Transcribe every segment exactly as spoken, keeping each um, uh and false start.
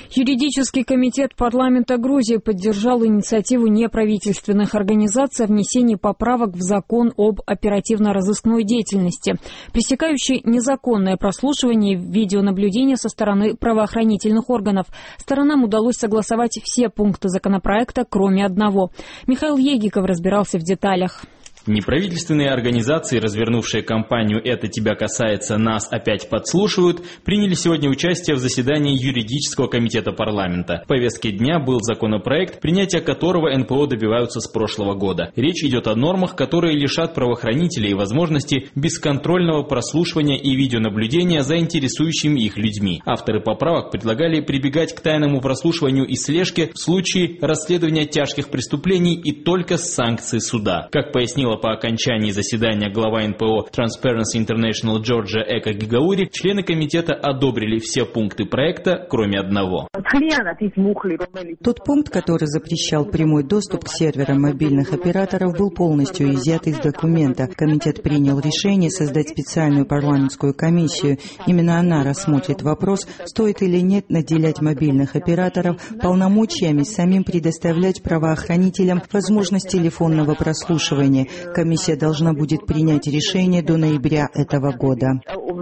Юридический комитет парламента Грузии поддержал инициативу неправительственных организаций о внесении поправок в закон об оперативно-розыскной деятельности, пресекающий незаконное прослушивание видеонаблюдения со стороны правоохранительных органов. Сторонам удалось согласовать все пункты законопроекта, кроме одного. Михаил Егиков разбирался в деталях. Неправительственные организации, развернувшие кампанию «Это тебя касается, нас опять подслушивают», приняли сегодня участие в заседании юридического комитета парламента. В повестке дня был законопроект, принятия которого эн пэ о добиваются с прошлого года. Речь идет о нормах, которые лишат правоохранителей возможности бесконтрольного прослушивания и видеонаблюдения за интересующими их людьми. Авторы поправок предлагали прибегать к тайному прослушиванию и слежке в случае расследования тяжких преступлений и только с санкций суда. Как пояснила по окончании заседания глава эн пэ о Transparency International Джорджа Эка Гигаури, члены комитета одобрили все пункты проекта, кроме одного. Тот пункт, который запрещал прямой доступ к серверам мобильных операторов, был полностью изъят из документа. Комитет принял решение создать специальную парламентскую комиссию. Именно она рассмотрит вопрос, стоит или нет наделять мобильных операторов полномочиями самим предоставлять правоохранителям возможность телефонного прослушивания. Комиссия должна будет принять решение до ноября этого года.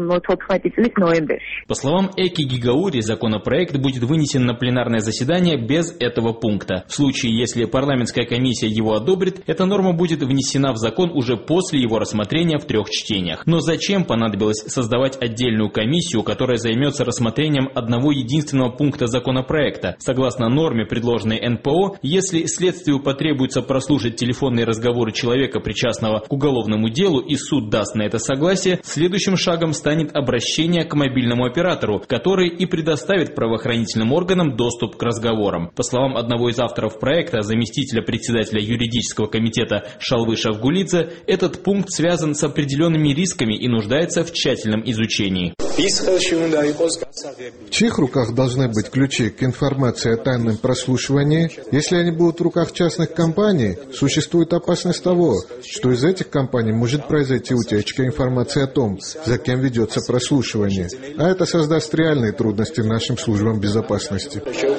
По словам Эки Гигаури, законопроект будет вынесен на пленарное заседание без этого пункта. В случае, если парламентская комиссия его одобрит, эта норма будет внесена в закон уже после его рассмотрения в трех чтениях. Но зачем понадобилось создавать отдельную комиссию, которая займется рассмотрением одного единственного пункта законопроекта? Согласно норме, предложенной эн пэ о, если следствию потребуется прослушать телефонные разговоры человека, причастного к уголовному делу, и суд даст на это согласие, следующим шагом станет обращение к мобильному оператору, который и предоставит правоохранительным органам доступ к разговорам. По словам одного из авторов проекта, заместителя председателя юридического комитета Шалвы Шавгулидзе, этот пункт связан с определенными рисками и нуждается в тщательном изучении. В чьих руках должны быть ключи к информации о тайном прослушивании? Если они будут в руках частных компаний, существует опасность того, что из этих компаний может произойти утечка информации о том, за кем ведется прослушивание. А это создаст реальные трудности нашим службам безопасности.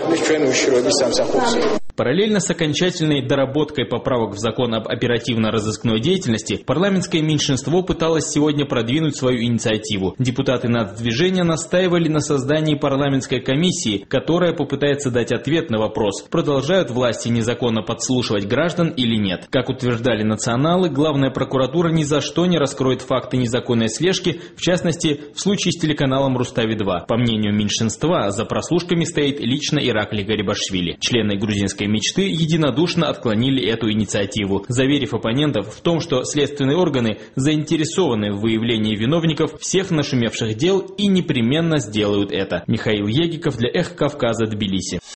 Параллельно с окончательной доработкой поправок в закон об оперативно-розыскной деятельности, парламентское меньшинство пыталось сегодня продвинуть свою инициативу. Депутаты нацдвижения настаивали на создании парламентской комиссии, которая попытается дать ответ на вопрос, продолжают власти незаконно подслушивать граждан или нет. Как утверждали националы, главная прокуратура ни за что не раскроет факты незаконной слежки, в частности, в случае с телеканалом Рустави два. По мнению меньшинства, за прослушками стоит лично Иракли Гарибашвили. Члены грузинской мечты единодушно отклонили эту инициативу, заверив оппонентов в том, что следственные органы заинтересованы в выявлении виновников всех нашумевших дел и непременно сделают это. Михаил Егиков для Эхо Кавказа, Тбилиси.